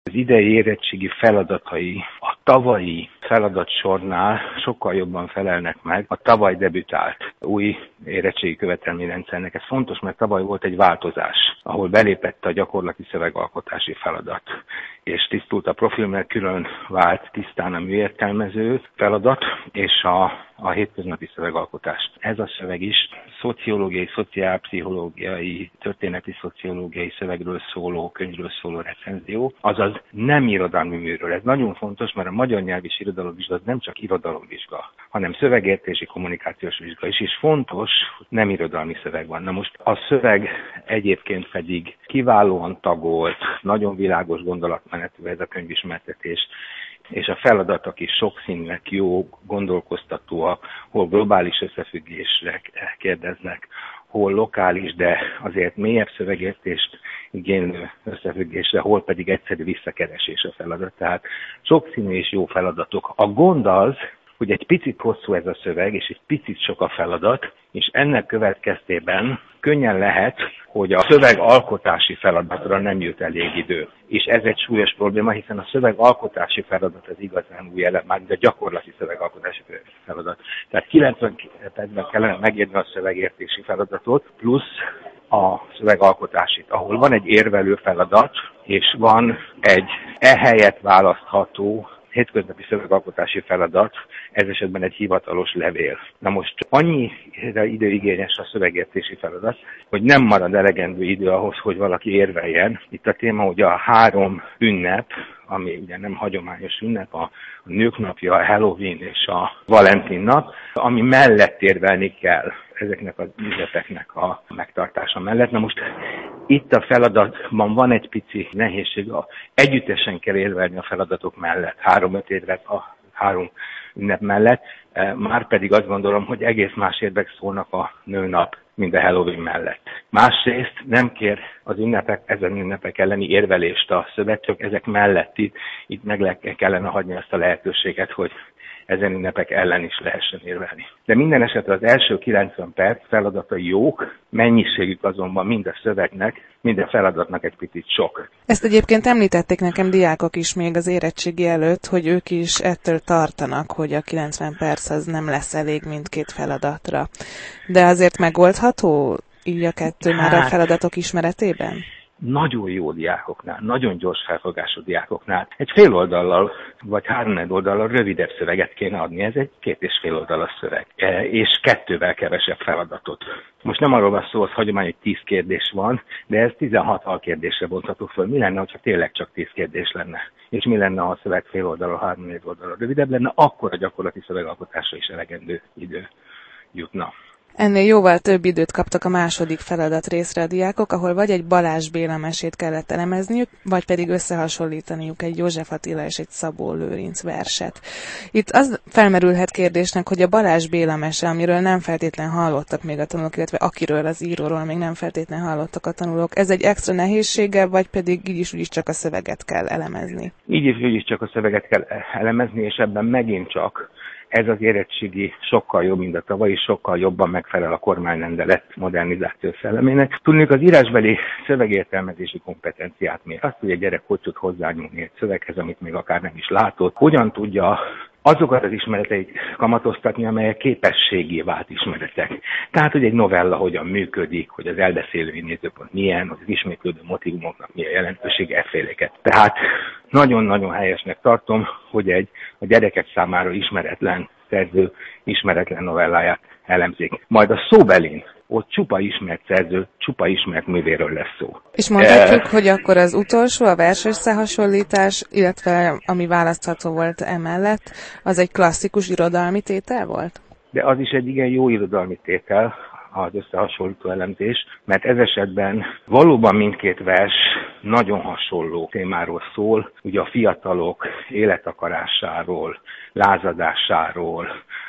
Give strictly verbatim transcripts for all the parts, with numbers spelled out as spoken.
Az idei érettségi feladatai a tavalyi feladatsornál sokkal jobban felelnek meg a tavaly debütált új érettségi követelményrendszernek. Ez fontos, mert tavaly volt egy változás, ahol belépett a gyakorlati szövegalkotási feladat, és tisztult a profil, mert külön vált tisztán a műértelmező feladat és a, a hétköznapi szövegalkotást. Ez a szöveg is szociológiai, szociálpszichológiai, történeti szociológiai szövegről szóló, könyvről szóló recenzió, azaz nem irodalmi műről. Ez nagyon fontos, mert a magyar nyelv és irodalomvizsga az nem csak irodalomvizsga, hanem szövegértési kommunikációs vizsga is, és fontos, hogy nem irodalmi szöveg van. Na most a szöveg egyébként pedig kiválóan tagolt, nagyon világos gondolatmenetű ez a könyvismertetés, és a feladatok is sokszínűek, jó, gondolkoztatóak, hol globális összefüggésre kérdeznek, hol lokális, de azért mélyebb szövegértést igénylő összefüggésre, hol pedig egyszerű visszakeresés a feladat. Tehát sokszínű és jó feladatok. A gond az, hogy egy picit hosszú ez a szöveg, és egy picit sok a feladat, és ennek következtében könnyen lehet, hogy a szövegalkotási feladatra nem jut elég idő. És ez egy súlyos probléma, hiszen a szövegalkotási feladat az igazán új elem, már a gyakorlati szövegalkotási feladat. Tehát kilencven percben kellene megírni a szövegértési feladatot, plusz a szövegalkotásit, ahol van egy érvelő feladat, és van egy ehelyett választható hétköznapi szövegalkotási feladat, ez esetben egy hivatalos levél. Na most annyi időigényes a szövegértési feladat, hogy nem marad elegendő idő ahhoz, hogy valaki érveljen. Itt a téma ugye a három ünnep, ami ugye nem hagyományos ünnep, a Nők napja, a Halloween és a Valentin nap, ami mellett érvelni kell ezeknek az ünnepeknek a megtartása mellett. Na most itt a feladatban van egy pici nehézség, együttesen kell érvelni a feladatok mellett, három-öt évre a három ünnep mellett, márpedig azt gondolom, hogy egész más érvek szólnak a nőnap, mint a Halloween mellett. Másrészt nem kér az ünnepek, ezen ünnepek elleni érvelést a szöveg, csak ezek mellett itt, itt meg kellene hagyni azt a lehetőséget, hogy ezen ünnepek ellen is lehessen érvelni. De minden esetre az első kilencven perc feladatai jók, mennyiségük azonban mind a szövegnek, mind a feladatnak egy picit sok. Ezt egyébként említették nekem diákok is még az érettségi előtt, hogy ők is ettől tartanak, hogy a kilencven perc az nem lesz elég mindkét feladatra. De azért megoldható így a kettő már a feladatok ismeretében? Nagyon jó diákoknál, nagyon gyors felfogású diákoknál egy fél oldallal, vagy három oldallal rövidebb szöveget kéne adni. Ez egy két és fél oldalas szöveg, és kettővel kevesebb feladatot. Most nem arról van szó, hogy hagyomány, hogy tíz kérdés van, de ez tizenhat alkérdésre bontható föl. Mi lenne, ha tényleg csak tíz kérdés lenne? És mi lenne, ha a szöveg fél oldalról, három oldalról rövidebb lenne? Akkor a gyakorlati szövegalkotásra is elegendő idő jutna. Ennél jóval több időt kaptak a második feladat részre a diákok, ahol vagy egy Balázs Béla mesét kellett elemezniük, vagy pedig összehasonlítaniuk egy József Attila és egy Szabó Lőrinc verset. Itt az felmerülhet kérdésnek, hogy a Balázs Béla mese, amiről nem feltétlen hallottak még a tanulók, illetve akiről az íróról még nem feltétlen hallottak a tanulók, ez egy extra nehézsége, vagy pedig így is, úgy is csak a szöveget kell elemezni? Így is, úgy is csak a szöveget kell elemezni, és ebben megint csak ez az érettségi sokkal jobb, mint a tavaly, és sokkal jobban megfelel a kormányrendelet modernizáció szellemének. Tudnék, az írásbeli szövegértelmezési kompetenciát mér. Azt, hogy egy gyerek hogy tud hozzányúlni egy szöveghez, amit még akár nem is látott, hogyan tudja azokat az ismereteit kamatoztatni, amelyek képességé vált ismeretek. Tehát, hogy egy novella hogyan működik, hogy az elbeszélői nézőpont milyen, hogy az ismétlődő motivumoknak milyen jelentősége, efféléket. Tehát nagyon-nagyon helyesnek tartom, hogy egy a gyerekek számára ismeretlen szerző ismeretlen novelláját elemzik. Majd a szóbelin ott csupa ismert szerző, csupa ismert művéről lesz szó. És mondhatjuk, e... hogy akkor az utolsó, a vers összehasonlítás, illetve ami választható volt emellett, az egy klasszikus irodalmi tétel volt? De az is egy igen jó irodalmi tétel, az összehasonlító elemzés, mert ez esetben valóban mindkét vers nagyon hasonló témáról szól, ugye a fiatalok életakarásáról, lázadásáról,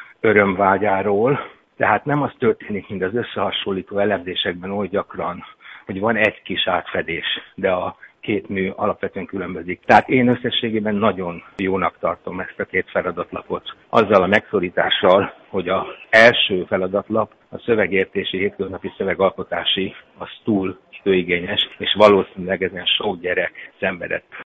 örömvágyáról. Tehát nem az történik, mint az összehasonlító elemzésekben oly gyakran, hogy van egy kis átfedés, de a két mű alapvetően különbözik. Tehát én összességében nagyon jónak tartom ezt a két feladatlapot. Azzal a megszorítással, hogy az első feladatlap, a szövegértési, hétköznapi szövegalkotási, az túl időigényes, és valószínűleg ezen sok gyerek szenvedett